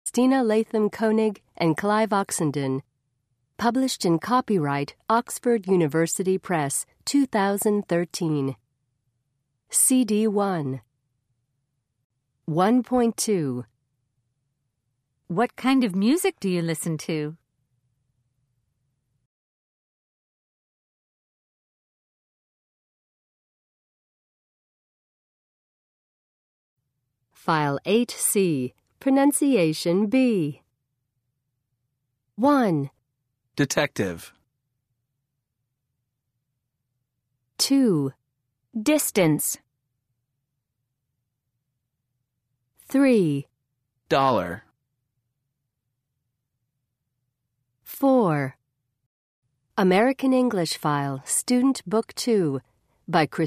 Stina Latham Koenig and Clive Oxenden. Published in copyright Oxford University Press, 2013. CD 1. 1.2. What kind of music do you listen to? File 8C, Pronunciation B. 1, Detective. 2, Distance. 3, Dollar. 4. American English File, Student Book 2, by